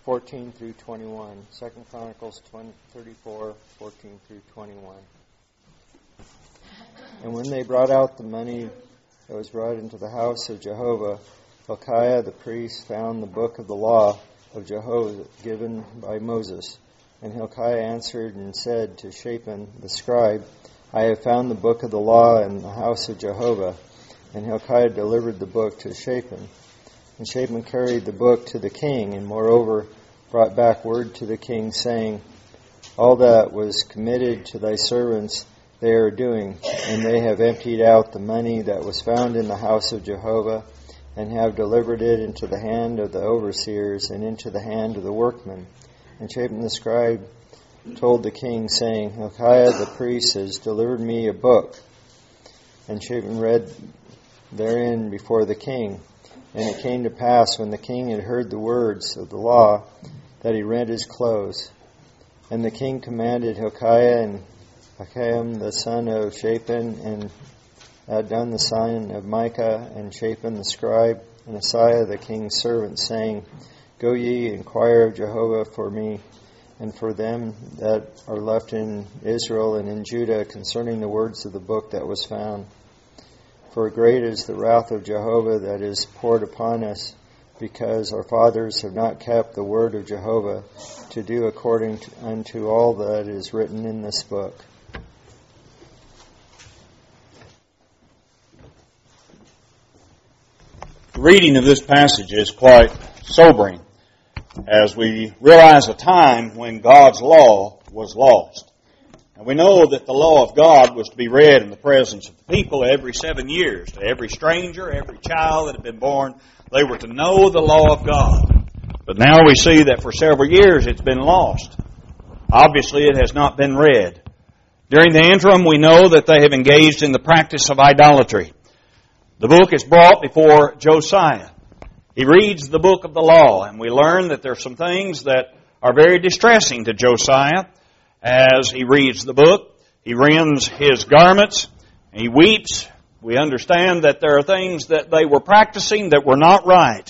14 through 21. 2 Chronicles 34, 14 through 21. And when they brought out the money that was brought into the house of Jehovah, Hilkiah the priest found the book of the law of Jehovah given by Moses. And Hilkiah answered and said to Shaphan the scribe, I have found the book of the law in the house of Jehovah. And Hilkiah delivered the book to Shaphan. And Shaphan carried the book to the king, and moreover brought back word to the king, saying, All that was committed to thy servants they are doing, and they have emptied out the money that was found in the house of Jehovah, and have delivered it into the hand of the overseers, and into the hand of the workmen. And Shaphan the scribe told the king, saying, Hilkiah the priest has delivered me a book. And Shaphan read therein before the king. And it came to pass, when the king had heard the words of the law, that he rent his clothes. And the king commanded Hilkiah and Ahikam the son of Shaphan, and Adon the son of Micah, and Shaphan the scribe, and Asaiah the king's servant, saying, Go ye, inquire of Jehovah for me, and for them that are left in Israel and in Judah, concerning the words of the book that was found. For great is the wrath of Jehovah that is poured upon us, because our fathers have not kept the word of Jehovah to do according unto all that is written in this book. The reading of this passage is quite sobering, as we realize a time when God's law was lost. And we know that the law of God was to be read in the presence of the people every 7 years. To every stranger, every child that had been born, they were to know the law of God. But now we see that for several years it's been lost. Obviously it has not been read. During the interim we know that they have engaged in the practice of idolatry. The book is brought before Josiah. He reads the book of the law, and we learn that there are some things that are very distressing to Josiah as he reads the book. He rends his garments, and he weeps. We understand that there are things that they were practicing that were not right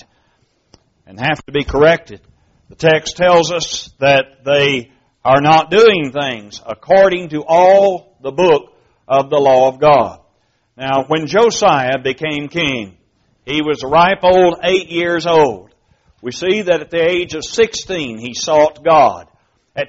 and have to be corrected. The text tells us that they are not doing things according to all the book of the law of God. Now, when Josiah became king, he was a ripe old 8 years old. We see that at the age of 16 he sought God. At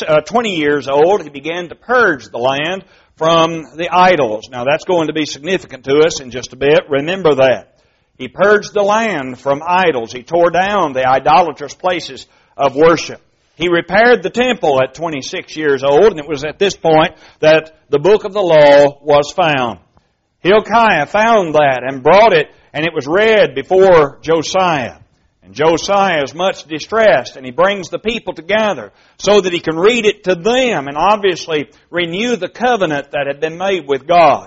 20 years old he began to purge the land from the idols. Now that's going to be significant to us in just a bit. Remember that. He purged the land from idols. He tore down the idolatrous places of worship. He repaired the temple at 26 years old, and it was at this point that the book of the law was found. Hilkiah found that and brought it, and it was read before Josiah. And Josiah is much distressed, and he brings the people together so that he can read it to them and obviously renew the covenant that had been made with God.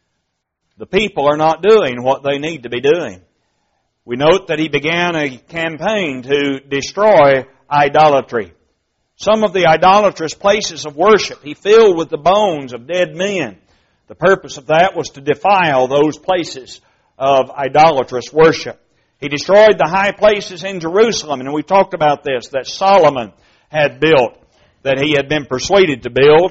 The people are not doing what they need to be doing. We note that he began a campaign to destroy idolatry. Some of the idolatrous places of worship he filled with the bones of dead men. The purpose of that was to defile those places of idolatrous worship. He destroyed the high places in Jerusalem, and we talked about this, that Solomon had built, that he had been persuaded to build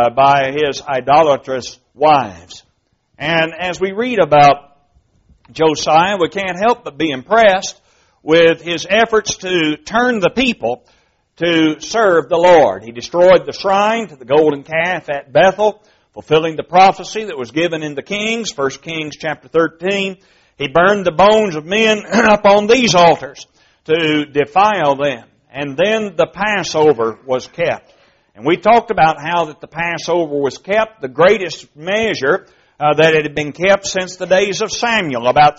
by his idolatrous wives. And as we read about Josiah, we can't help but be impressed with his efforts to turn the people to serve the Lord. He destroyed the shrine to the golden calf at Bethel, fulfilling the prophecy that was given in the Kings, 1 Kings chapter 13. He burned the bones of men up on these altars to defile them. And then the Passover was kept. And we talked about how that the Passover was kept, the greatest measure that it had been kept since the days of Samuel, about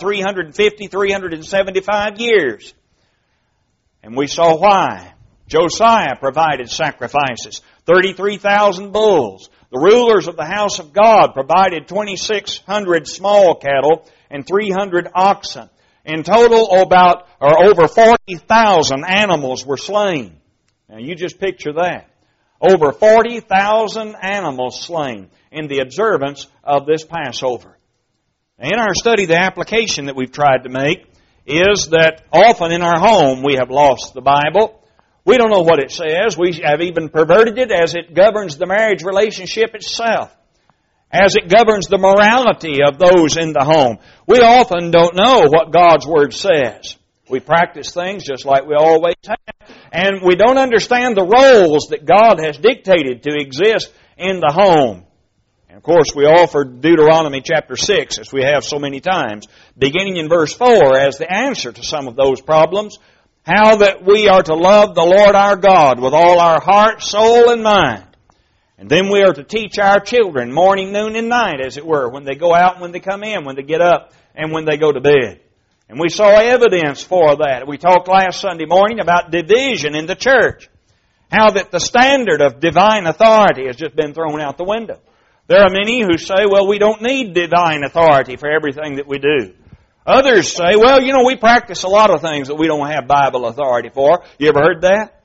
375 years. And we saw why. Josiah provided sacrifices, 33,000 bulls. The rulers of the house of God provided 2,600 small cattle and 300 oxen. In total, over 40,000 animals were slain. Now you just picture that. Over 40,000 animals slain in the observance of this Passover. In our study, the application that we've tried to make is that often in our home we have lost the Bible. We don't know what it says. We have even perverted it as it governs the marriage relationship itself, as it governs the morality of those in the home. We often don't know what God's Word says. We practice things just like we always have, and we don't understand the roles that God has dictated to exist in the home. And of course, we offered Deuteronomy chapter 6, as we have so many times, beginning in verse 4, as the answer to some of those problems. How that we are to love the Lord our God with all our heart, soul, and mind. And then we are to teach our children morning, noon, and night, as it were, when they go out and when they come in, when they get up and when they go to bed. And we saw evidence for that. We talked last Sunday morning about division in the church. How that the standard of divine authority has just been thrown out the window. There are many who say, well, we don't need divine authority for everything that we do. Others say, well, we practice a lot of things that we don't have Bible authority for. You ever heard that?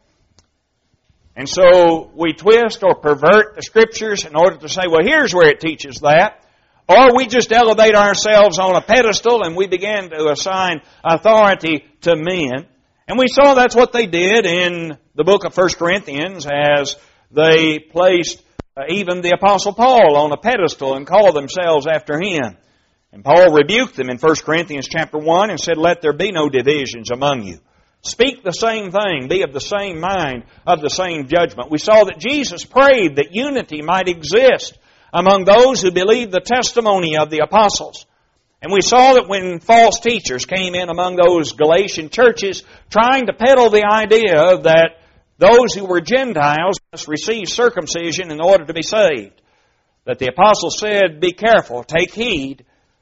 And so we twist or pervert the Scriptures in order to say, well, here's where it teaches that. Or we just elevate ourselves on a pedestal and we begin to assign authority to men. And we saw that's what they did in the book of 1 Corinthians as they placed even the Apostle Paul on a pedestal and called themselves after him. And Paul rebuked them in 1 Corinthians chapter 1 and said, let there be no divisions among you. Speak the same thing, be of the same mind, of the same judgment. We saw that Jesus prayed that unity might exist among those who believed the testimony of the apostles. And we saw that when false teachers came in among those Galatian churches trying to peddle the idea that those who were Gentiles must receive circumcision in order to be saved, that the apostles said, be careful, take heed.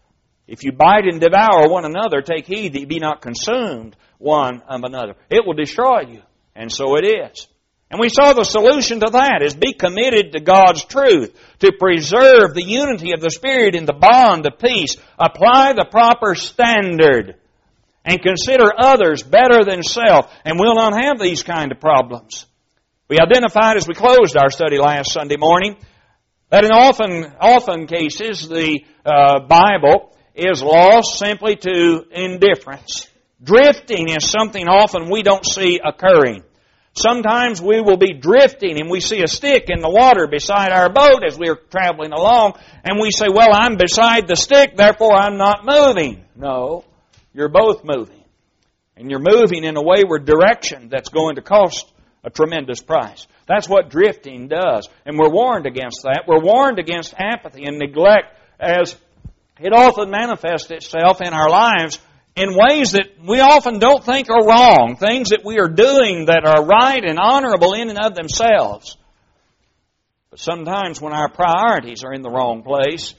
If you bite and devour one another, take heed that you be not consumed one of another. It will destroy you. And so it is. And we saw the solution to that is be committed to God's truth, to preserve the unity of the Spirit in the bond of peace, apply the proper standard, and consider others better than self, and we'll not have these kind of problems. We identified as we closed our study last Sunday morning that in often cases the Bible is lost simply to indifference. Drifting is something often we don't see occurring. Sometimes we will be drifting and we see a stick in the water beside our boat as we are traveling along, and we say, well, I'm beside the stick, therefore I'm not moving. No, you're both moving. And you're moving in a wayward direction that's going to cost a tremendous price. That's what drifting does. And we're warned against that. We're warned against apathy and neglect as it often manifests itself in our lives in ways that we often don't think are wrong, things that we are doing that are right and honorable in and of themselves. But sometimes when our priorities are in the wrong place,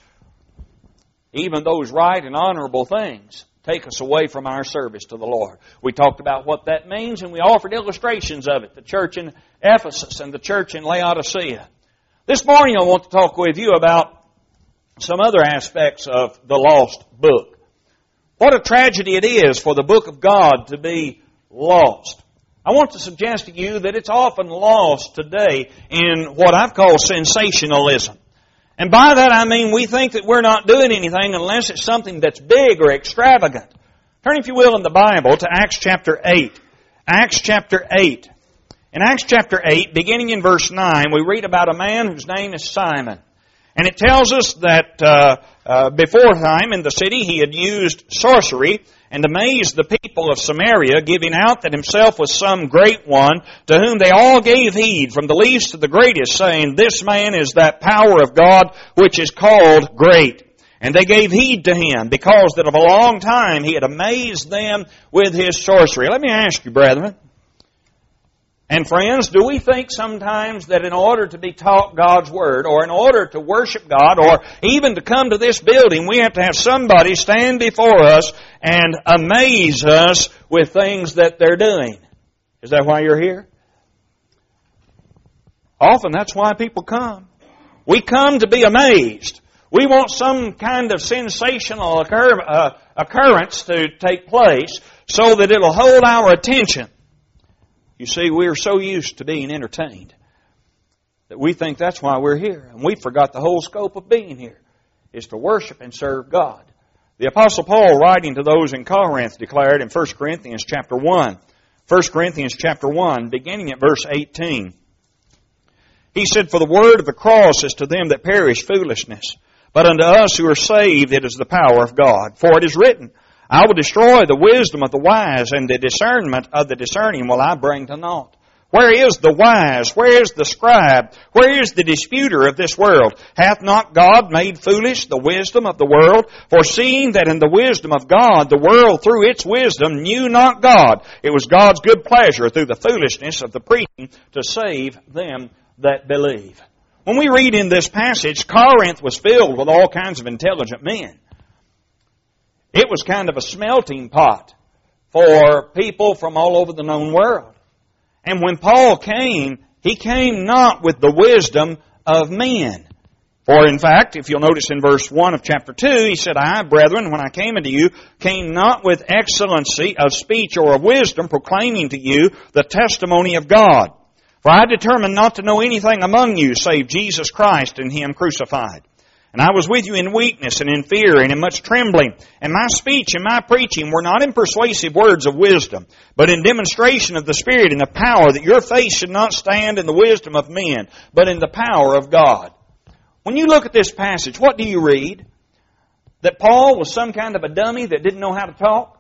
even those right and honorable things take us away from our service to the Lord. We talked about what that means, and we offered illustrations of it, the church in Ephesus and the church in Laodicea. This morning I want to talk with you about some other aspects of the lost book. What a tragedy it is for the book of God to be lost. I want to suggest to you that it's often lost today in what I've called sensationalism. And by that I mean we think that we're not doing anything unless it's something that's big or extravagant. Turn, if you will, in the Bible to Acts chapter 8. Acts chapter 8. In Acts chapter 8, beginning in verse 9, we read about a man whose name is Simon. And it tells us that before time in the city he had used sorcery and amazed the people of Samaria, giving out that himself was some great one, to whom they all gave heed, from the least to the greatest, saying, this man is that power of God which is called great. And they gave heed to him, because that of a long time he had amazed them with his sorcery. Let me ask you, brethren and friends, do we think sometimes that in order to be taught God's Word, or in order to worship God, or even to come to this building, we have to have somebody stand before us and amaze us with things that they're doing? Is that why you're here? Often that's why people come. We come to be amazed. We want some kind of sensational occurrence to take place so that it'll hold our attention. You see, we are so used to being entertained that we think that's why we're here. And we forgot the whole scope of being here is to worship and serve God. The Apostle Paul, writing to those in Corinth, declared in 1 Corinthians chapter 1, 1 Corinthians chapter 1, beginning at verse 18. He said, "For the word of the cross is to them that perish foolishness, but unto us who are saved it is the power of God. For it is written, I will destroy the wisdom of the wise, and the discernment of the discerning will I bring to naught. Where is the wise? Where is the scribe? Where is the disputer of this world? Hath not God made foolish the wisdom of the world? For seeing that in the wisdom of God the world through its wisdom knew not God, it was God's good pleasure through the foolishness of the preaching to save them that believe." When we read in this passage, Corinth was filled with all kinds of intelligent men. It was kind of a smelting pot for people from all over the known world. And when Paul came, he came not with the wisdom of men. For in fact, if you'll notice in verse 1 of chapter 2, he said, "I, brethren, when I came unto you, came not with excellency of speech or of wisdom, proclaiming to you the testimony of God. For I determined not to know anything among you, save Jesus Christ and Him crucified. And I was with you in weakness and in fear and in much trembling. And my speech and my preaching were not in persuasive words of wisdom, but in demonstration of the Spirit and the power, that your faith should not stand in the wisdom of men, but in the power of God." When you look at this passage, what do you read? That Paul was some kind of a dummy that didn't know how to talk?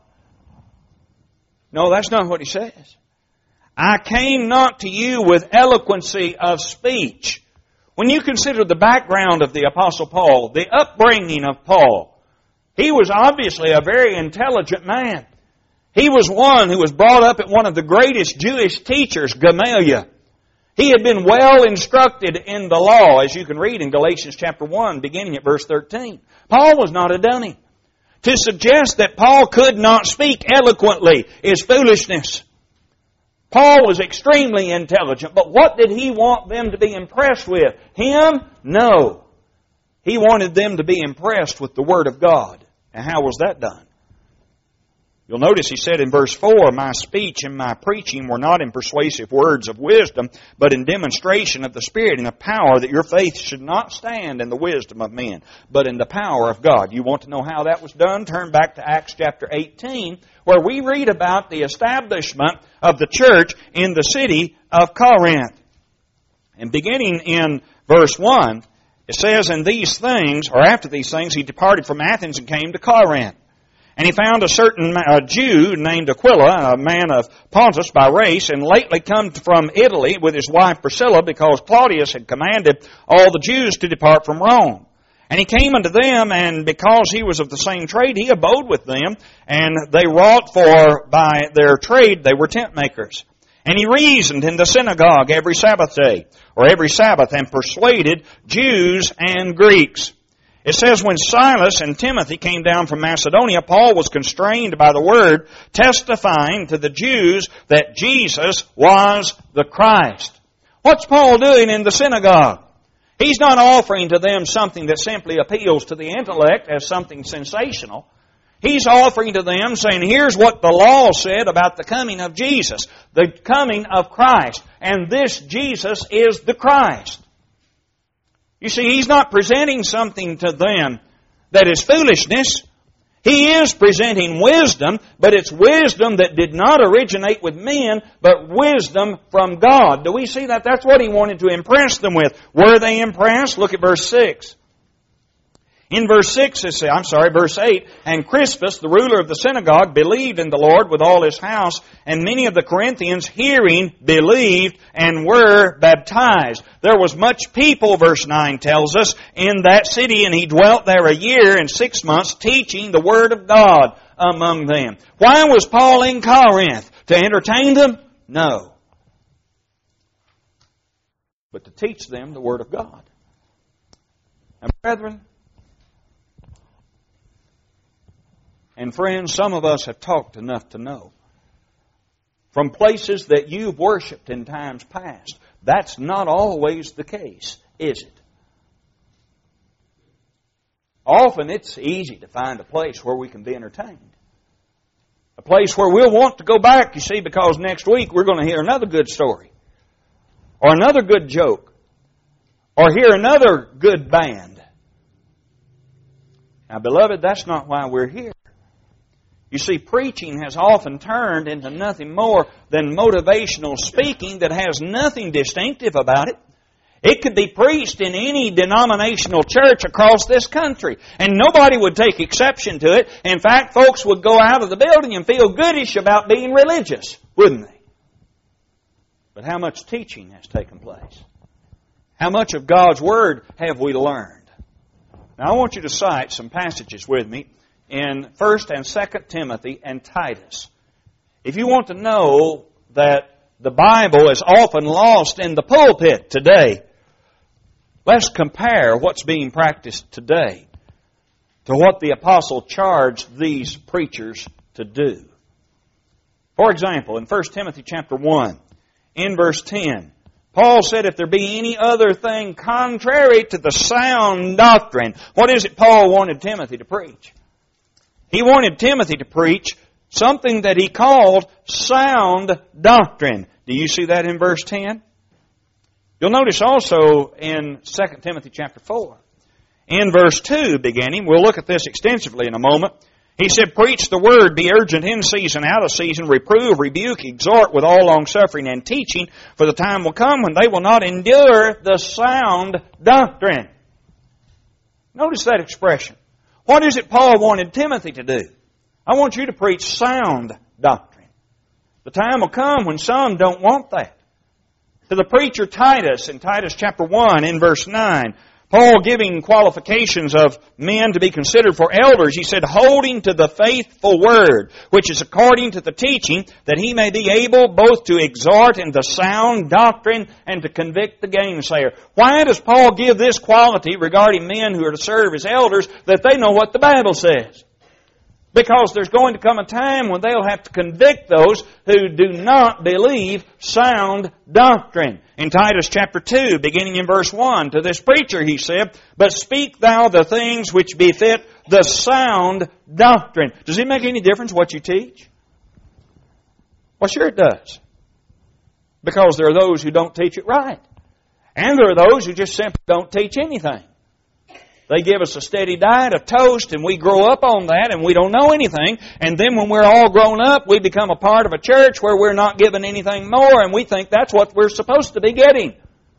No, that's not what he says. "I came not to you with eloquency of speech." When you consider the background of the Apostle Paul, the upbringing of Paul, he was obviously a very intelligent man. He was one who was brought up at one of the greatest Jewish teachers, Gamaliel. He had been well instructed in the law, as you can read in Galatians chapter 1, beginning at verse 13. Paul was not a dummy. To suggest that Paul could not speak eloquently is foolishness. Paul was extremely intelligent, but what did he want them to be impressed with? Him? No. He wanted them to be impressed with the Word of God. And how was that done? You'll notice he said in verse 4, "My speech and my preaching were not in persuasive words of wisdom, but in demonstration of the Spirit and of power, that your faith should not stand in the wisdom of men, but in the power of God." You want to know how that was done? Turn back to Acts chapter 18, where we read about the establishment of the church in the city of Corinth. And beginning in verse 1, it says, "And these things, or after these things, he departed from Athens and came to Corinth. And he found a certain Jew named Aquila, a man of Pontus by race, and lately come from Italy with his wife Priscilla, because Claudius had commanded all the Jews to depart from Rome. And he came unto them, and because he was of the same trade, he abode with them, and they wrought, for by their trade they were tent makers. And he reasoned in the synagogue every Sabbath day, or every Sabbath, and persuaded Jews and Greeks. It says, when Silas and Timothy came down from Macedonia, Paul was constrained by the word, testifying to the Jews that Jesus was the Christ." What's Paul doing in the synagogue? He's not offering to them something that simply appeals to the intellect as something sensational. He's offering to them, saying, here's what the law said about the coming of Jesus, the coming of Christ, and this Jesus is the Christ. You see, he's not presenting something to them that is foolishness. He is presenting wisdom, but it's wisdom that did not originate with men, but wisdom from God. Do we see that? That's what he wanted to impress them with. Were they impressed? Look at verse 6. In verse 8, "And Crispus, the ruler of the synagogue, believed in the Lord with all his house, and many of the Corinthians, hearing, believed and were baptized." There was much people, verse 9 tells us, in that city, and he dwelt there 1 year and 6 months, teaching the Word of God among them. Why was Paul in Corinth? To entertain them? No. But to teach them the Word of God. And brethren, and friends, some of us have talked enough to know, from places that you've worshipped in times past, that's not always the case, is it? Often it's easy to find a place where we can be entertained. A place where we'll want to go back, you see, because next week we're going to hear another good story, or another good joke, or hear another good band. Now, beloved, that's not why we're here. You see, preaching has often turned into nothing more than motivational speaking that has nothing distinctive about it. It could be preached in any denominational church across this country, and nobody would take exception to it. In fact, folks would go out of the building and feel goodish about being religious, wouldn't they? But how much teaching has taken place? How much of God's Word have we learned? Now, I want you to cite some passages with me in 1 and 2 Timothy and Titus. If you want to know that the Bible is often lost in the pulpit today, let's compare what's being practiced today to what the apostle charged these preachers to do. For example, in 1 Timothy chapter 1, in verse 10, Paul said, if there be any other thing contrary to the sound doctrine, what is it Paul wanted Timothy to preach? He wanted Timothy to preach something that he called sound doctrine. Do you see that in verse 10? You'll notice also in 2 Timothy chapter 4, in verse 2 beginning, we'll look at this extensively in a moment. He said, preach the word, be urgent in season, out of season, reprove, rebuke, exhort with all longsuffering and teaching, for the time will come when they will not endure the sound doctrine. Notice that expression. What is it Paul wanted Timothy to do? I want you to preach sound doctrine. The time will come when some don't want that. To the preacher Titus, in Titus chapter 1, in verse 9, Paul giving qualifications of men to be considered for elders, he said, holding to the faithful word, which is according to the teaching, that he may be able both to exhort in the sound doctrine and to convict the gainsayer. Why does Paul give this quality regarding men who are to serve as elders, that they know what the Bible says? Because there's going to come a time when they'll have to convict those who do not believe sound doctrine. In Titus chapter 2, beginning in verse 1, to this preacher he said, but speak thou the things which befit the sound doctrine. Does it make any difference what you teach? Well, sure it does. Because there are those who don't teach it right. And there are those who just simply don't teach anything. They give us a steady diet of toast, and we grow up on that, and we don't know anything. And then when we're all grown up, we become a part of a church where we're not given anything more, and we think that's what we're supposed to be getting.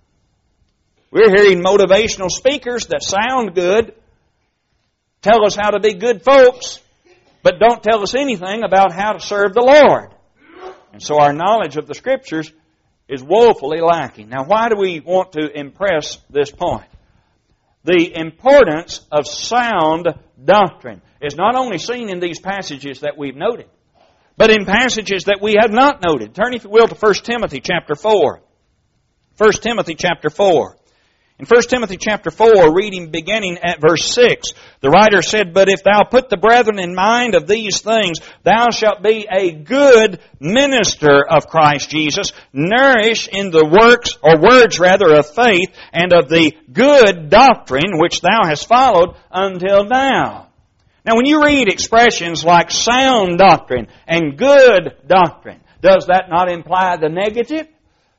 We're hearing motivational speakers that sound good, tell us how to be good folks, but don't tell us anything about how to serve the Lord. And so our knowledge of the Scriptures is woefully lacking. Now, why do we want to impress this point? The importance of sound doctrine is not only seen in these passages that we've noted, but in passages that we have not noted. Turn, if you will, to 1 Timothy chapter 4. 1 Timothy chapter 4. In 1 Timothy chapter 4, reading beginning at verse 6, the writer said, but if thou put the brethren in mind of these things, thou shalt be a good minister of Christ Jesus, nourished in the words of faith, and of the good doctrine which thou hast followed until now. Now, when you read expressions like sound doctrine and good doctrine, does that not imply the negative?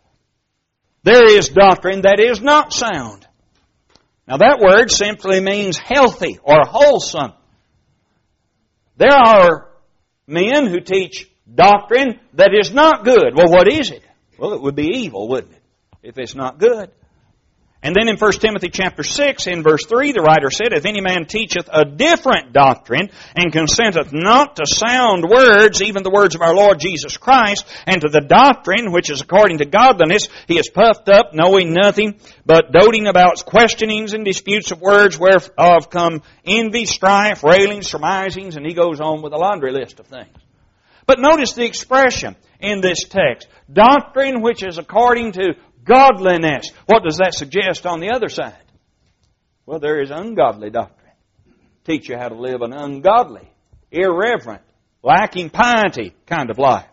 There is doctrine that is not sound. Now that word simply means healthy or wholesome. There are men who teach doctrine that is not good. Well, what is it? Well, it would be evil, wouldn't it, if it's not good? And then in 1 Timothy chapter 6, in verse 3, the writer said, if any man teacheth a different doctrine, and consenteth not to sound words, even the words of our Lord Jesus Christ, and to the doctrine which is according to godliness, he is puffed up, knowing nothing, but doting about questionings and disputes of words, whereof come envy, strife, railings, surmisings, and he goes on with a laundry list of things. But notice the expression in this text, doctrine which is according to godliness. What does that suggest on the other side? Well, there is ungodly doctrine. Teach you how to live an ungodly, irreverent, lacking piety kind of life.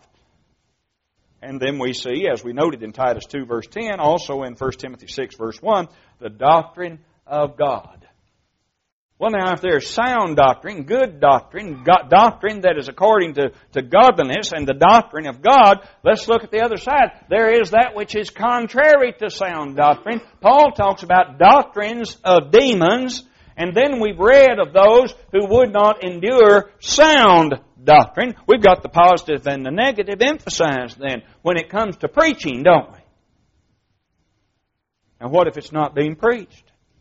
And then we see, as we noted in Titus 2 verse 10, also in 1 Timothy 6 verse 1, the doctrine of God. Well, now, if there's sound doctrine, good doctrine, doctrine that is according to godliness and the doctrine of God, let's look at the other side. There is that which is contrary to sound doctrine. Paul talks about doctrines of demons, and then we've read of those who would not endure sound doctrine. We've got the positive and the negative emphasized then when it comes to preaching, don't we? And what if it's not being preached?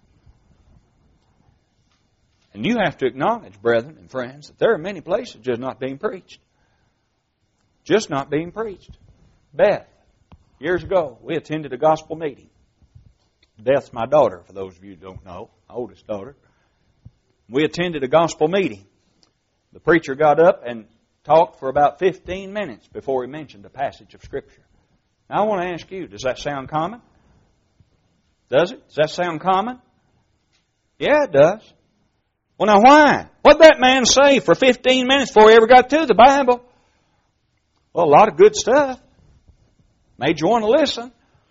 And you have to acknowledge, brethren and friends, that there are many places just not being preached. Just not being preached. Beth, years ago, we attended a gospel meeting. Beth's my daughter, for those of you who don't know, my oldest daughter. We attended a gospel meeting. The preacher got up and talked for about 15 minutes before he mentioned a passage of Scripture. Now, I want to ask you, does that sound common? Does it? Does that sound common? Yeah, it does. Well, now why? What did that man say for 15 minutes before he ever got to the Bible? Well, a lot of good stuff. Made you want to listen.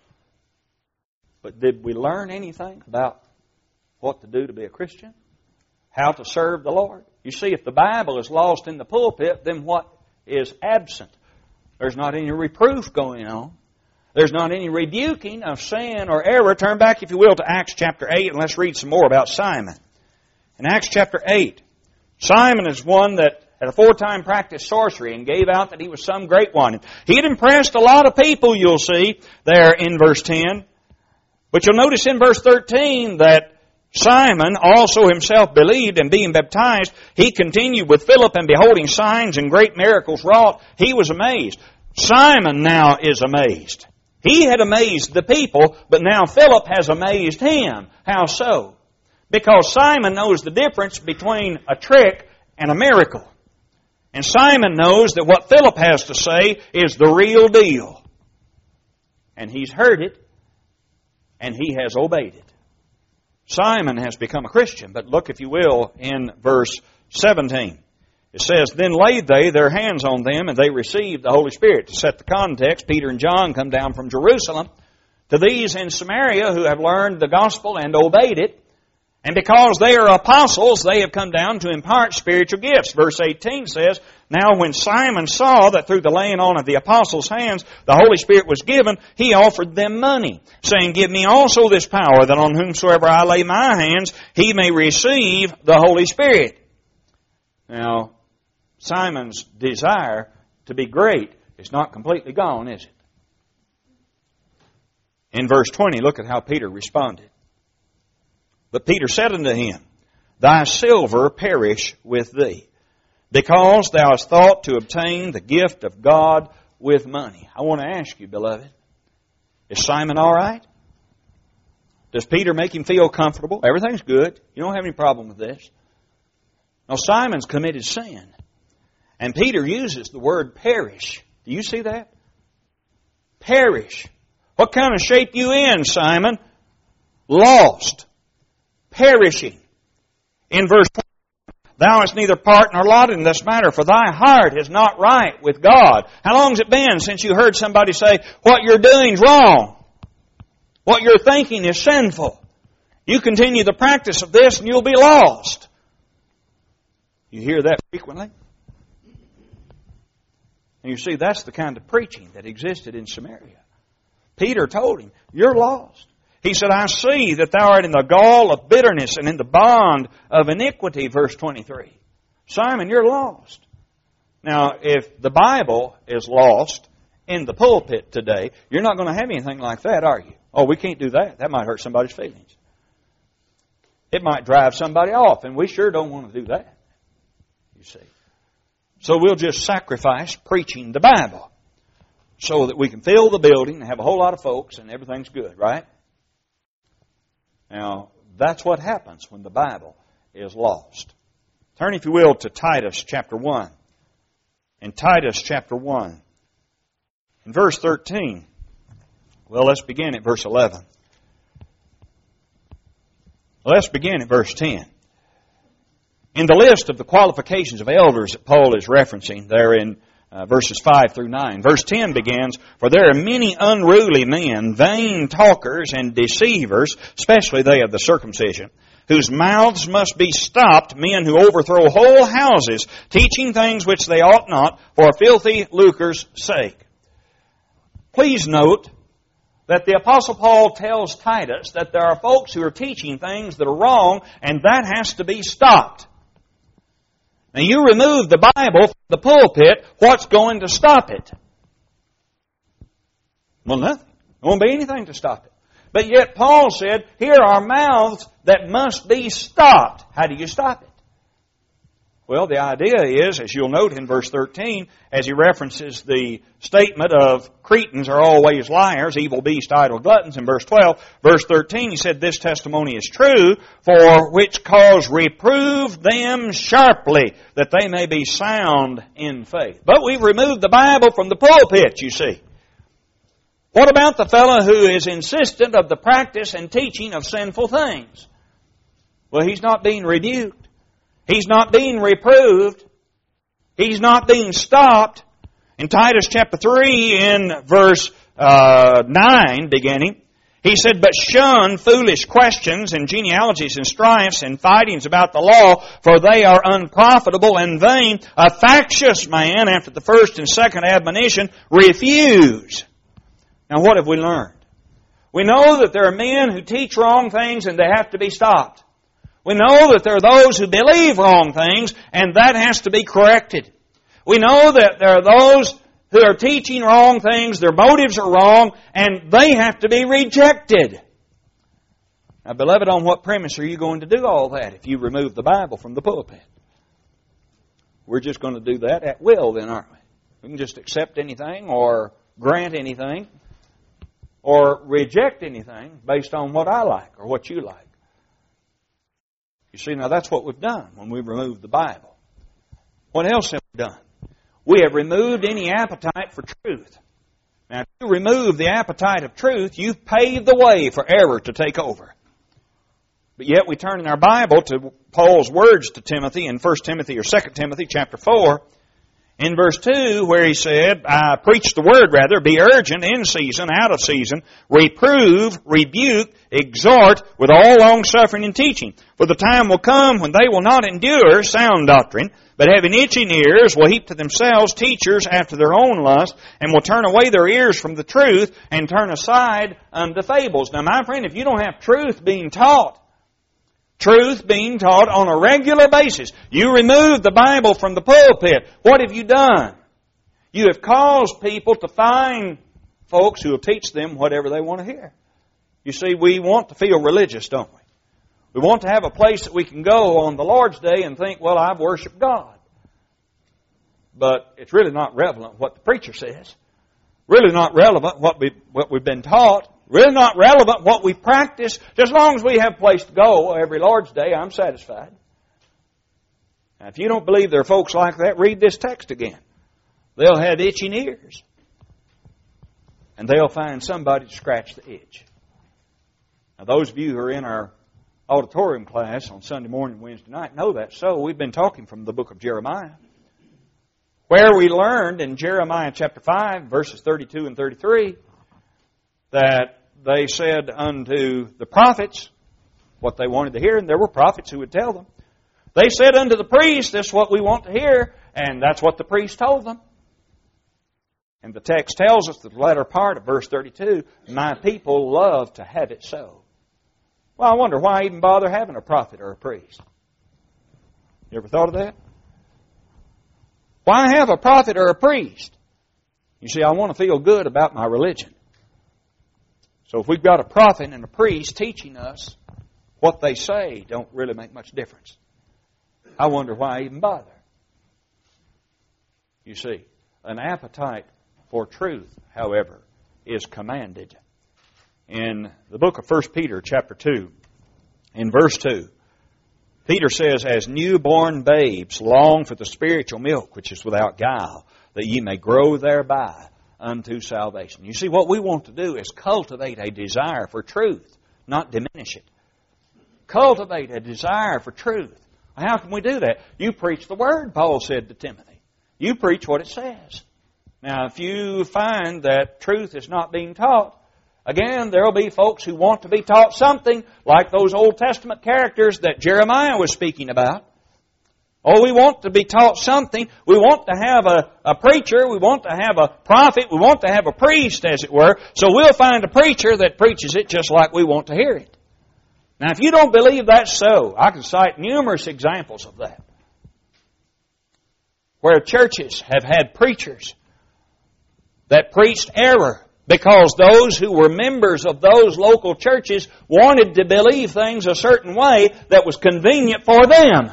But did we learn anything about what to do to be a Christian? How to serve the Lord? You see, if the Bible is lost in the pulpit, then what is absent? There's not any reproof going on. There's not any rebuking of sin or error. Turn back, if you will, to Acts chapter 8, and let's read some more about Simon. In Acts chapter 8, Simon is one that had aforetime practiced sorcery and gave out that he was some great one. He had impressed a lot of people, you'll see, there in verse 10. But you'll notice in verse 13 that Simon also himself believed, and being baptized, he continued with Philip, and beholding signs and great miracles wrought, he was amazed. Simon now is amazed. He had amazed the people, but now Philip has amazed him. How so? Because Simon knows the difference between a trick and a miracle. And Simon knows that what Philip has to say is the real deal. And he's heard it, and he has obeyed it. Simon has become a Christian. But look, if you will, in verse 17. It says, Then laid they their hands on them, and they received the Holy Spirit. To set the context, Peter and John come down from Jerusalem to these in Samaria who have learned the gospel and obeyed it. And because they are apostles, they have come down to impart spiritual gifts. Verse 18 says, Now when Simon saw that through the laying on of the apostles' hands the Holy Spirit was given, he offered them money, saying, Give me also this power, that on whomsoever I lay my hands, he may receive the Holy Spirit. Now, Simon's desire to be great is not completely gone, is it? In verse 20, look at how Peter responded. But Peter said unto him, Thy silver perish with thee, because thou hast thought to obtain the gift of God with money. I want to ask you, beloved, is Simon all right? Does Peter make him feel comfortable? Everything's good. You don't have any problem with this. Now, Simon's committed sin. And Peter uses the word perish. Do you see that? Perish. What kind of shape you in, Simon? Lost. Perishing. In verse 20, Thou hast neither part nor lot in this matter, for thy heart is not right with God. How long has it been since you heard somebody say, what you're doing is wrong? What you're thinking is sinful. You continue the practice of this and you'll be lost. You hear that frequently? And you see, that's the kind of preaching that existed in Samaria. Peter told him, You're lost. He said, I see that thou art in the gall of bitterness and in the bond of iniquity, verse 23. Simon, you're lost. Now, if the Bible is lost in the pulpit today, you're not going to have anything like that, are you? Oh, we can't do that. That might hurt somebody's feelings. It might drive somebody off, and we sure don't want to do that, you see. So we'll just sacrifice preaching the Bible so that we can fill the building and have a whole lot of folks and everything's good, right? Now, that's what happens when the Bible is lost. Turn, if you will, to Titus chapter 1. In Titus chapter 1, in verse 13, well, let's begin at verse 11. Let's begin at verse 10. In the list of the qualifications of elders that Paul is referencing there in verses 5 through 9, verse 10 begins, For there are many unruly men, vain talkers and deceivers, especially they of the circumcision, whose mouths must be stopped, men who overthrow whole houses, teaching things which they ought not, for filthy lucre's sake. Please note that the Apostle Paul tells Titus that there are folks who are teaching things that are wrong, and that has to be stopped. Now you remove the Bible from the pulpit, what's going to stop it? Well, nothing. There won't be anything to stop it. But yet Paul said, here are mouths that must be stopped. How do you stop it? Well, the idea is, as you'll note in verse 13, as he references the statement of Cretans are always liars, evil beasts, idle gluttons, in verse 12, verse 13, he said, this testimony is true, for which cause reprove them sharply, that they may be sound in faith. But we've removed the Bible from the pulpit, you see. What about the fellow who is insistent of the practice and teaching of sinful things? Well, he's not being rebuked. He's not being reproved. He's not being stopped. In Titus chapter 3, in verse 9 beginning, he said, but shun foolish questions and genealogies and strifes and fightings about the law, for they are unprofitable and vain. A factious man, after the first and second admonition, refuse. Now what have we learned? We know that there are men who teach wrong things and they have to be stopped. We know that there are those who believe wrong things, and that has to be corrected. We know that there are those who are teaching wrong things, their motives are wrong, and they have to be rejected. Now, beloved, on what premise are you going to do all that if you remove the Bible from the pulpit? We're just going to do that at will then, aren't we? We can just accept anything or grant anything or reject anything based on what I like or what you like. You see, now that's what we've done when we removed the Bible. What else have we done? We have removed any appetite for truth. Now, if you remove the appetite of truth, you've paved the way for error to take over. But yet we turn in our Bible to Paul's words to Timothy in 1 Timothy or 2 Timothy chapter 4, in verse 2, where he said, I preach the word rather, be urgent, in season, out of season, reprove, rebuke, exhort, with all longsuffering and teaching. For the time will come when they will not endure sound doctrine, but having itching ears will heap to themselves teachers after their own lust, and will turn away their ears from the truth, and turn aside unto fables. Now, my friend, if you don't have truth being taught on a regular basis, you remove the Bible from the pulpit, what have you done? You have caused people to find folks who will teach them whatever they want to hear. You see, we want to feel religious, don't we? We want to have a place that we can go on the Lord's Day and think, well, I've worshiped God. But it's really not relevant what the preacher says. Really not relevant what we've been taught. Really not relevant what we practice. Just as long as we have a place to go every Lord's Day, I'm satisfied. Now, if you don't believe there are folks like that, read this text again. They'll have itching ears. And they'll find somebody to scratch the itch. Now, those of you who are in our auditorium class on Sunday morning and Wednesday night know that. So, we've been talking from the book of Jeremiah, where we learned in Jeremiah chapter 5, verses 32 and 33, that they said unto the prophets what they wanted to hear, and there were prophets who would tell them. They said unto the priests, this is what we want to hear, and that's what the priest told them. And the text tells us, the latter part of verse 32, my people love to have it so. Well, I wonder why even bother having a prophet or a priest? You ever thought of that? Why have a prophet or a priest? You see, I want to feel good about my religion. So if we've got a prophet and a priest teaching us, what they say don't really make much difference. I wonder why even bother. You see, an appetite for truth, however, is commanded. In the book of 1 Peter chapter 2, in verse 2, Peter says, as newborn babes long for the spiritual milk which is without guile, that ye may grow thereby unto salvation. You see, what we want to do is cultivate a desire for truth, not diminish it. Cultivate a desire for truth. How can we do that? You preach the Word, Paul said to Timothy. You preach what it says. Now, if you find that truth is not being taught, again, there will be folks who want to be taught something, like those Old Testament characters that Jeremiah was speaking about. Oh, we want to be taught something. We want to have a preacher. We want to have a prophet. We want to have a priest, as it were. So we'll find a preacher that preaches it just like we want to hear it. Now, if you don't believe that's so, I can cite numerous examples of that. where churches have had preachers that preached error because those who were members of those local churches wanted to believe things a certain way that was convenient for them.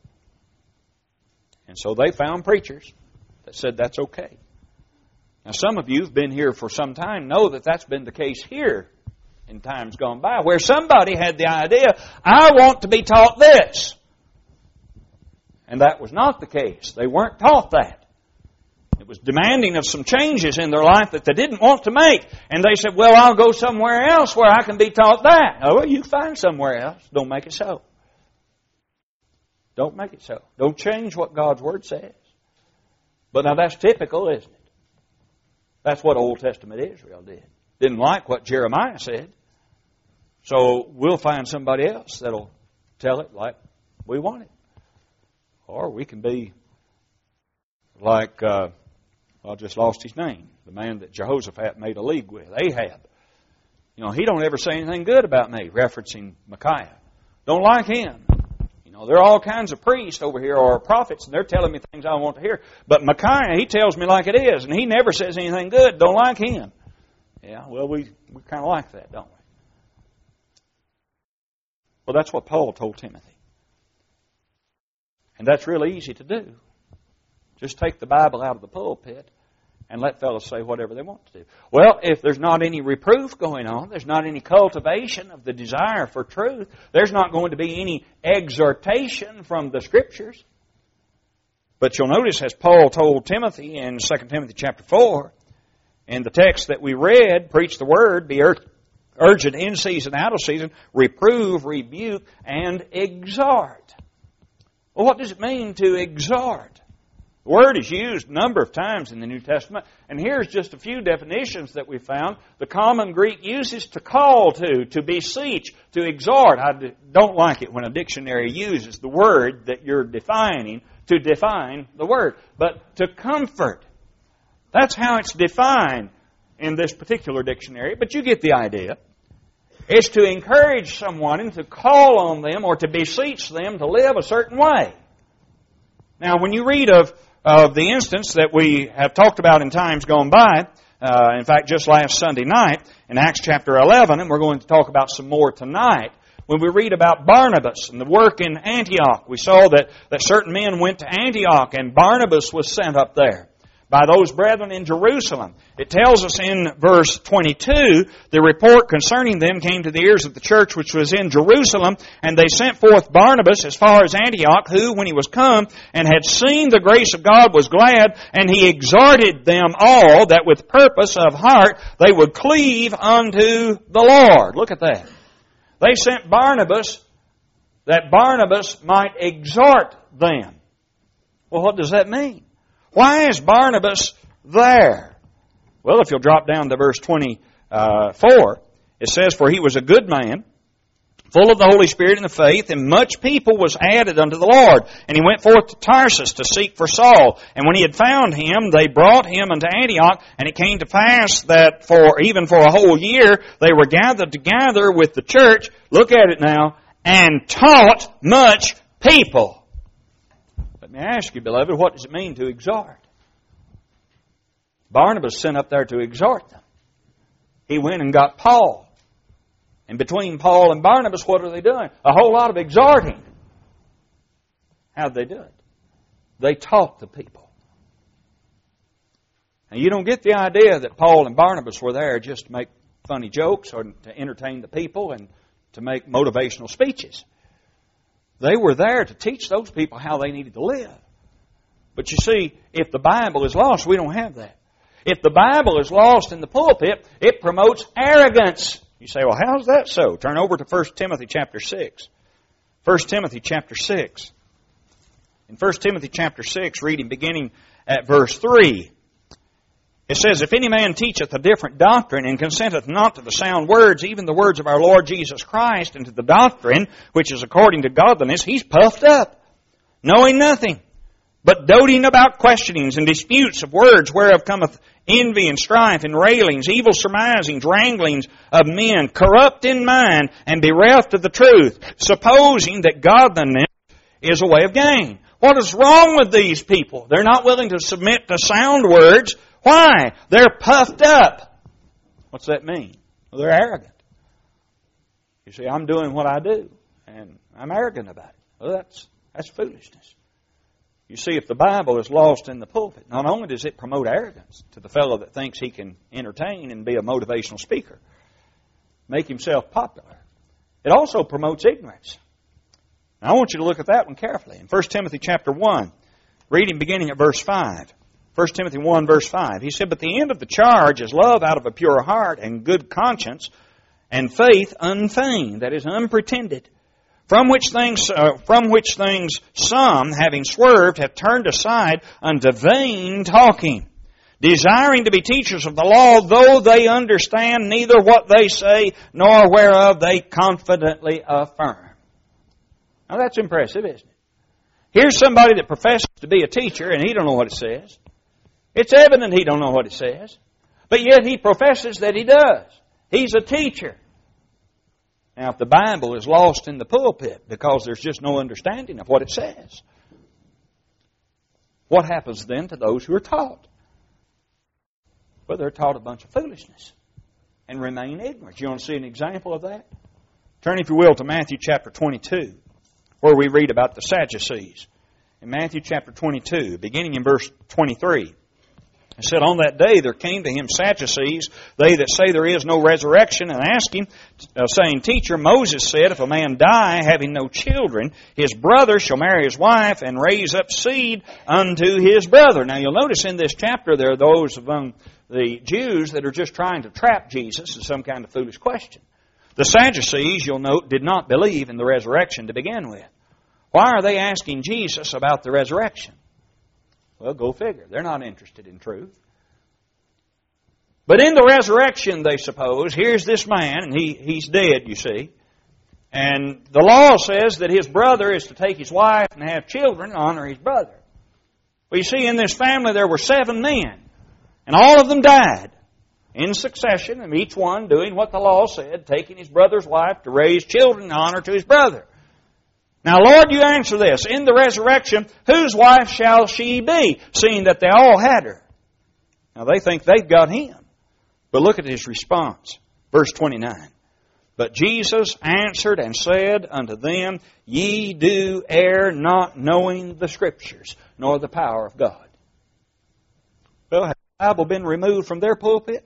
And so they found preachers that said that's okay. Now some of you who've been here for some time know that that's been the case here in times gone by, where somebody had the idea, I want to be taught this. And that was not the case. They weren't taught that. It was demanding of some changes in their life that they didn't want to make. And they said, well, I'll go somewhere else where I can be taught that. Oh, well, you find somewhere else. Don't make it so. Don't make it so. Don't change what God's Word says. But now that's typical, isn't it? That's what Old Testament Israel did. Didn't like what Jeremiah said. So we'll find somebody else that'll tell it like we want it. Or we can be like, I just lost his name, the man that Jehoshaphat made a league with, Ahab. You know, he don't ever say anything good about me, referencing Micaiah. Don't like him. You know, there are all kinds of priests over here or prophets, and they're telling me things I want to hear. But Micaiah, he tells me like it is, and he never says anything good. Don't like him. Yeah, well, we kind of like that, don't we? Well, that's what Paul told Timothy. And that's really easy to do. Just take the Bible out of the pulpit and let fellows say whatever they want to do. Well, if there's not any reproof going on, there's not any cultivation of the desire for truth, there's not going to be any exhortation from the Scriptures. But you'll notice, as Paul told Timothy in 2 Timothy chapter 4, in the text that we read, preach the word, be urgent in season, out of season, reprove, rebuke, and exhort. Well, what does it mean to exhort? The word is used a number of times in the New Testament, and here's just a few definitions that we found. The common Greek uses to call to beseech, to exhort. I don't like it when a dictionary uses the word that you're defining to define the word, but to comfort. That's how it's defined in this particular dictionary, but you get the idea. It's to encourage someone and to call on them or to beseech them to live a certain way. Now, when you read of the instance that we have talked about in times gone by, in fact, just last Sunday night in Acts chapter 11, and we're going to talk about some more tonight, when we read about Barnabas and the work in Antioch, we saw that certain men went to Antioch and Barnabas was sent up there by those brethren in Jerusalem. It tells us in verse 22, the report concerning them came to the ears of the church which was in Jerusalem, and they sent forth Barnabas as far as Antioch, who, when he was come and had seen the grace of God, was glad, and he exhorted them all that with purpose of heart they would cleave unto the Lord. Look at that. They sent Barnabas that Barnabas might exhort them. Well, what does that mean? Why is Barnabas there? Well, if you'll drop down to verse 24, it says, for he was a good man, full of the Holy Spirit and the faith, and much people was added unto the Lord. And he went forth to Tarsus to seek for Saul. And when he had found him, they brought him unto Antioch. And it came to pass that even for a whole year, they were gathered together with the church, look at it now, and taught much people. Let me ask you, beloved, what does it mean to exhort? Barnabas sent up there to exhort them. He went and got Paul. And between Paul and Barnabas, what are they doing? A whole lot of exhorting. How did they do it? They taught the people. And you don't get the idea that Paul and Barnabas were there just to make funny jokes or to entertain the people and to make motivational speeches. They were there to teach those people how they needed to live. But you see, if the Bible is lost, we don't have that. If the Bible is lost in the pulpit, it promotes arrogance. You say, well, how's that so? Turn over to 1 Timothy chapter 6. 1 Timothy chapter 6. In 1 Timothy chapter 6, reading beginning at verse 3, it says, if any man teacheth a different doctrine and consenteth not to the sound words, even the words of our Lord Jesus Christ, and to the doctrine which is according to godliness, he's puffed up, knowing nothing, but doting about questionings and disputes of words, whereof cometh envy and strife and railings, evil surmisings, wranglings of men, corrupt in mind and bereft of the truth, supposing that godliness is a way of gain. What is wrong with these people? They're not willing to submit to sound words. Why? They're puffed up. What's that mean? Well, they're arrogant. You see, I'm doing what I do, and I'm arrogant about it. Well, that's foolishness. You see, if the Bible is lost in the pulpit, not only does it promote arrogance to the fellow that thinks he can entertain and be a motivational speaker, make himself popular, it also promotes ignorance. Now, I want you to look at that one carefully. In 1 Timothy chapter 1, reading beginning at verse 5. 1 Timothy 1, verse 5. He said, "But the end of the charge is love out of a pure heart and good conscience, and faith unfeigned," that is, unpretended. From which things some, having swerved, have turned aside unto vain talking, desiring to be teachers of the law, though they understand neither what they say, nor whereof they confidently affirm. Now that's impressive, isn't it? Here's somebody that professes to be a teacher, and he don't know what it says. It's evident he don't know what it says. But yet he professes that he does. He's a teacher. Now, if the Bible is lost in the pulpit because there's just no understanding of what it says, what happens then to those who are taught? Well, they're taught a bunch of foolishness and remain ignorant. You want to see an example of that? Turn, if you will, to Matthew chapter 22, where we read about the Sadducees. In Matthew chapter 22, beginning in verse 23. It said, "On that day there came to him Sadducees, they that say there is no resurrection, and asked him, saying, Teacher, Moses said, if a man die having no children, his brother shall marry his wife and raise up seed unto his brother." Now you'll notice in this chapter there are those among the Jews that are just trying to trap Jesus in some kind of foolish question. The Sadducees, you'll note, did not believe in the resurrection to begin with. Why are they asking Jesus about the resurrection? Well, go figure. They're not interested in truth. But in the resurrection, they suppose, here's this man, and he's dead, you see. And the law says that his brother is to take his wife and have children and honor his brother. Well, you see, in this family there were 7 men, and all of them died in succession, and each one doing what the law said, taking his brother's wife to raise children in honor to his brother. Now, Lord, you answer this. In the resurrection, whose wife shall she be, seeing that they all had her? Now, they think they've got him. But look at his response. Verse 29. "But Jesus answered and said unto them, Ye do err, not knowing the Scriptures, nor the power of God." Well, has the Bible been removed from their pulpit?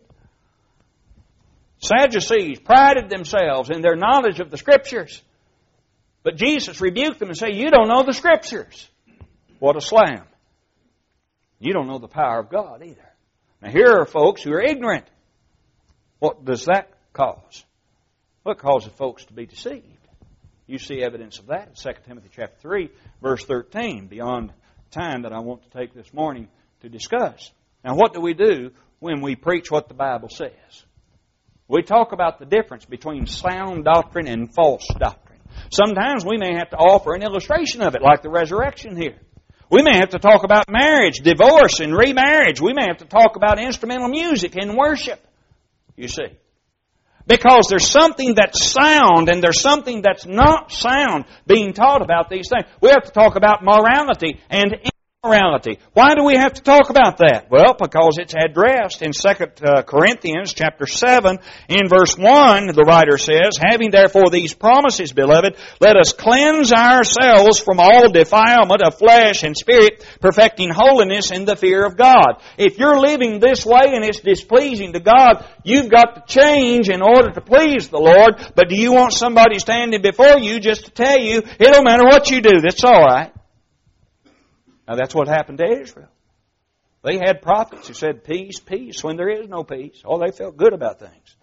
Sadducees prided themselves in their knowledge of the Scriptures. But Jesus rebuked them and said, "You don't know the Scriptures." What a slam. You don't know the power of God either. Now here are folks who are ignorant. What does that cause? Well, it causes folks to be deceived. You see evidence of that in 2 Timothy chapter 3, verse 13, beyond time that I want to take this morning to discuss. Now what do we do when we preach what the Bible says? We talk about the difference between sound doctrine and false doctrine. Sometimes we may have to offer an illustration of it, like the resurrection here. We may have to talk about marriage, divorce, and remarriage. We may have to talk about instrumental music and worship, you see. Because there's something that's sound and there's something that's not sound being taught about these things. We have to talk about morality and immorality. Why do we have to talk about that? Well, because it's addressed in 2 Corinthians chapter 7 in verse 1, the writer says, "Having therefore these promises, beloved, let us cleanse ourselves from all defilement of flesh and spirit, perfecting holiness in the fear of God." If you're living this way and it's displeasing to God, you've got to change in order to please the Lord. But do you want somebody standing before you just to tell you, it don't matter what you do, that's all right? Now that's what happened to Israel. They had prophets who said, "Peace, peace," when there is no peace. Oh, they felt good about things.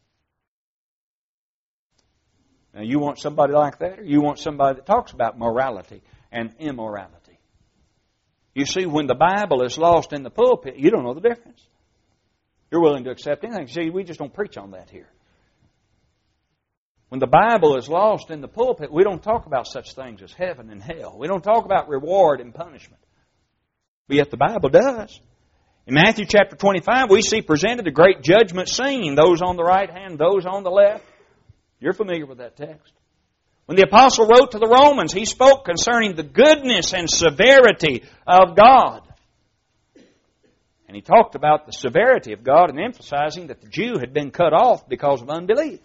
Now you want somebody like that, or you want somebody that talks about morality and immorality? You see, when the Bible is lost in the pulpit, you don't know the difference. You're willing to accept anything. See, we just don't preach on that here. When the Bible is lost in the pulpit, we don't talk about such things as heaven and hell. We don't talk about reward and punishment. But yet the Bible does. In Matthew chapter 25, we see presented a great judgment scene. Those on the right hand, those on the left. You're familiar with that text. When the apostle wrote to the Romans, he spoke concerning the goodness and severity of God. And he talked about the severity of God and emphasizing that the Jew had been cut off because of unbelief.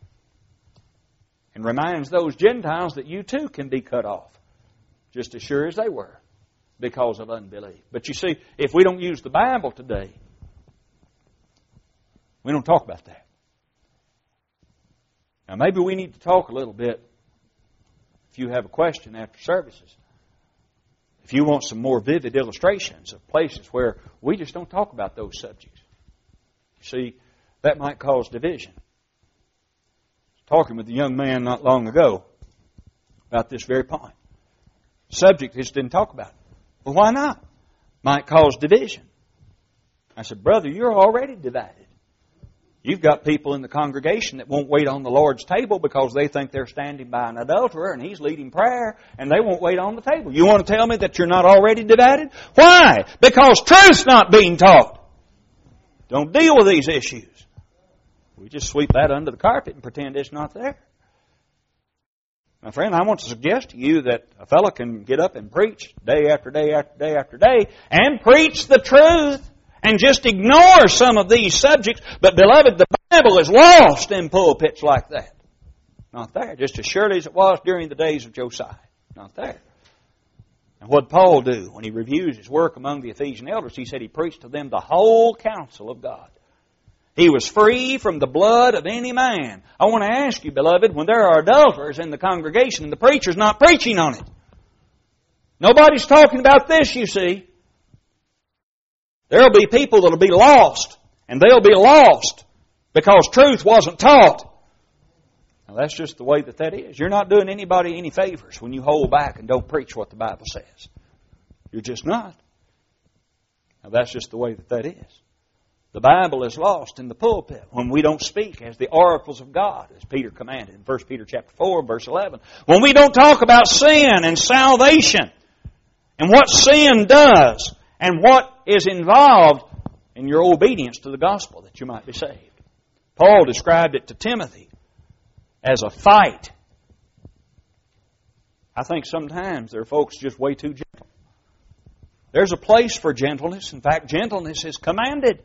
And reminds those Gentiles that you too can be cut off, just as sure as they were, because of unbelief. But you see, if we don't use the Bible today, we don't talk about that. Now maybe we need to talk a little bit if you have a question after services. If you want some more vivid illustrations of places where we just don't talk about those subjects. You see, that might cause division. I was talking with a young man not long ago about this very point. Subject just didn't talk about it. Well, why not? Might cause division. I said, brother, you're already divided. You've got people in the congregation that won't wait on the Lord's table because they think they're standing by an adulterer and he's leading prayer and they won't wait on the table. You want to tell me that you're not already divided? Why? Because truth's not being taught. Don't deal with these issues. We just sweep that under the carpet and pretend it's not there. My friend, I want to suggest to you that a fellow can get up and preach day after day after day after day and preach the truth and just ignore some of these subjects. But beloved, the Bible is lost in pulpits like that. Not there, just as surely as it was during the days of Josiah. Not there. And what did Paul do when he reviews his work among the Ephesian elders? He said he preached to them the whole counsel of God. He was free from the blood of any man. I want to ask you, beloved, when there are adulterers in the congregation and the preacher's not preaching on it. Nobody's talking about this, you see. There'll be people that'll be lost, and they'll be lost because truth wasn't taught. Now that's just the way that is. You're not doing anybody any favors when you hold back and don't preach what the Bible says. You're just not. Now that's just the way that is. The Bible is lost in the pulpit when we don't speak as the oracles of God, as Peter commanded in 1 Peter chapter 4, verse 11. When we don't talk about sin and salvation and what sin does and what is involved in your obedience to the gospel that you might be saved. Paul described it to Timothy as a fight. I think sometimes there are folks just way too gentle. There's a place for gentleness. In fact, gentleness is commanded.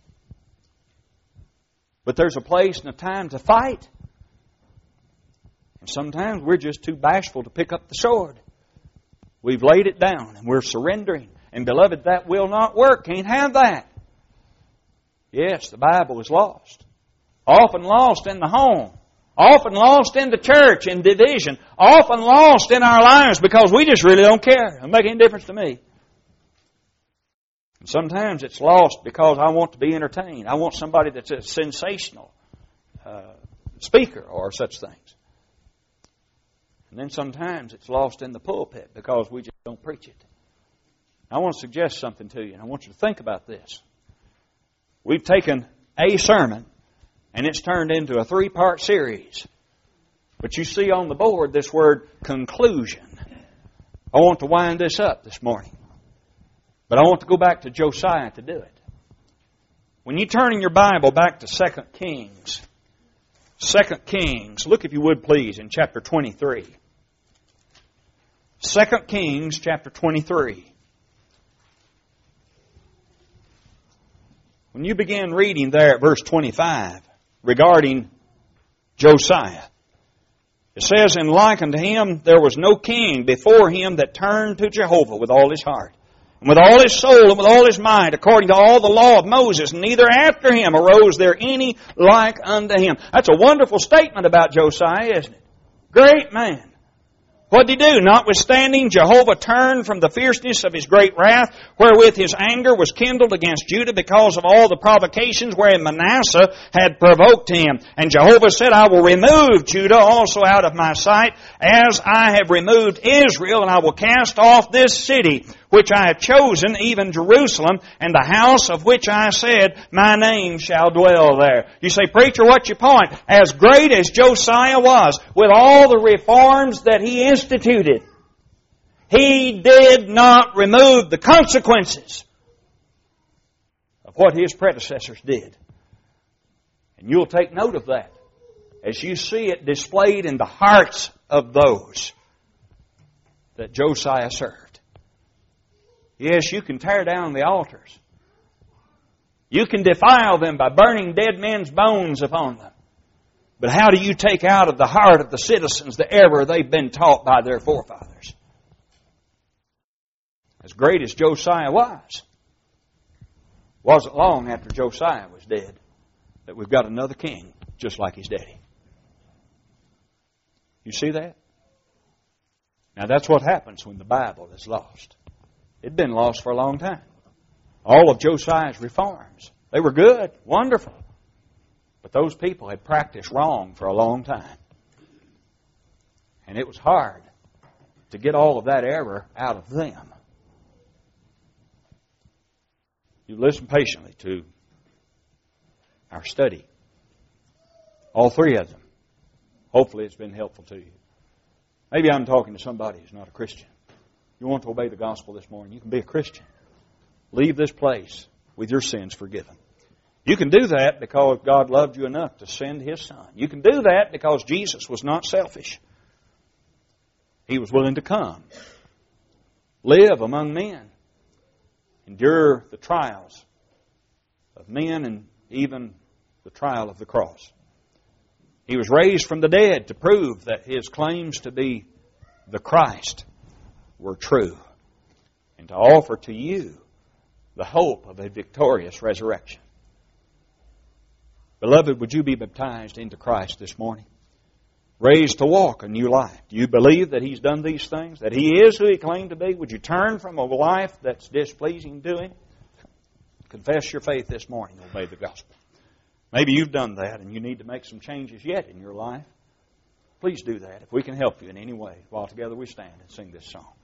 But there's a place and a time to fight. And sometimes we're just too bashful to pick up the sword. We've laid it down and we're surrendering. And beloved, that will not work. Can't have that. Yes, the Bible is lost. Often lost in the home. Often lost in the church in division. Often lost in our lives because we just really don't care. It doesn't make any difference to me. And sometimes it's lost because I want to be entertained. I want somebody that's a sensational speaker or such things. And then sometimes it's lost in the pulpit because we just don't preach it. I want to suggest something to you, and I want you to think about this. We've taken a sermon, and it's turned into a 3-part series. But you see on the board this word conclusion. I want to wind this up this morning. But I want to go back to Josiah to do it. When you turn in your Bible back to 2 Kings, 2 Kings, look if you would please in chapter 23. 2 Kings chapter 23. When you begin reading there at verse 25 regarding Josiah, it says, "And like unto him there was no king before him that turned to Jehovah with all his heart, and with all his soul, and with all his mind, according to all the law of Moses, and neither after him arose there any like unto him." That's a wonderful statement about Josiah, isn't it? Great man. What did he do? "Notwithstanding, Jehovah turned from the fierceness of his great wrath, wherewith his anger was kindled against Judah, because of all the provocations wherein Manasseh had provoked him. And Jehovah said, I will remove Judah also out of my sight, as I have removed Israel, and I will cast off this city, which I have chosen, even Jerusalem, and the house of which I said, my name shall dwell there." You say, "Preacher, what's your point?" As great as Josiah was, with all the reforms that he instituted, he did not remove the consequences of what his predecessors did. And you'll take note of that as you see it displayed in the hearts of those that Josiah served. Yes, you can tear down the altars. You can defile them by burning dead men's bones upon them. But how do you take out of the heart of the citizens the error they've been taught by their forefathers? As great as Josiah was, wasn't long after Josiah was dead that we've got another king just like his daddy. You see that? Now that's what happens when the Bible is lost. It'd been lost for a long time. All of Josiah's reforms, they were good, wonderful. But those people had practiced wrong for a long time. And it was hard to get all of that error out of them. You listen patiently to our study. All three of them. Hopefully it's been helpful to you. Maybe I'm talking to somebody who's not a Christian. You want to obey the gospel this morning, you can be a Christian. Leave this place with your sins forgiven. You can do that because God loved you enough to send His Son. You can do that because Jesus was not selfish. He was willing to come, live among men, endure the trials of men and even the trial of the cross. He was raised from the dead to prove that His claims to be the Christ were true and to offer to you the hope of a victorious resurrection. Beloved, would you be baptized into Christ this morning? Raised to walk a new life. Do you believe that He's done these things? That He is who He claimed to be? Would you turn from a life that's displeasing to Him? Confess your faith this morning. Obey the gospel. Maybe you've done that and you need to make some changes yet in your life. Please do that if we can help you in any way while together we stand and sing this song.